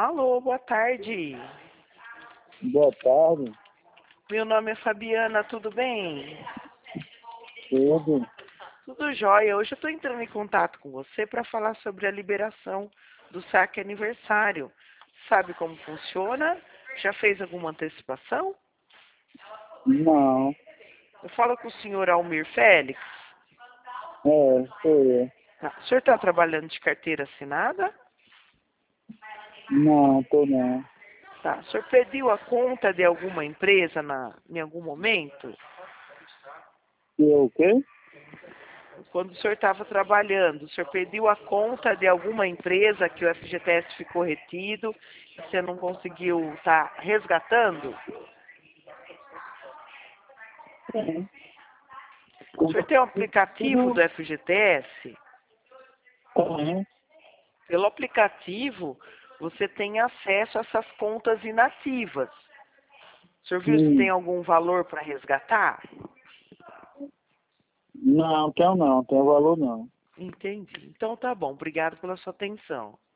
Alô, boa tarde. Boa tarde, Meu nome é Fabiana, tudo bem? tudo. Tudo jóia. Hoje eu estou entrando em contato com você para falar sobre a liberação do saque aniversário. Sabe como funciona? Já fez alguma antecipação? Não, Eu falo com o senhor Almir Félix. sou eu. Tá. O senhor está trabalhando de carteira assinada? Não, tô não. Tá. O senhor pediu a conta de alguma empresa em algum momento? Eu o quê? Quando o senhor estava trabalhando, o senhor pediu a conta de alguma empresa que o FGTS ficou retido e você não conseguiu estar resgatando? Sim. O senhor tem um aplicativo do FGTS? Tem. Pelo aplicativo, você tem acesso a essas contas inativas. O senhor viu se tem Sim. algum valor para resgatar? Não, tenho valor não. Entendi. Então tá bom. Obrigado pela sua atenção.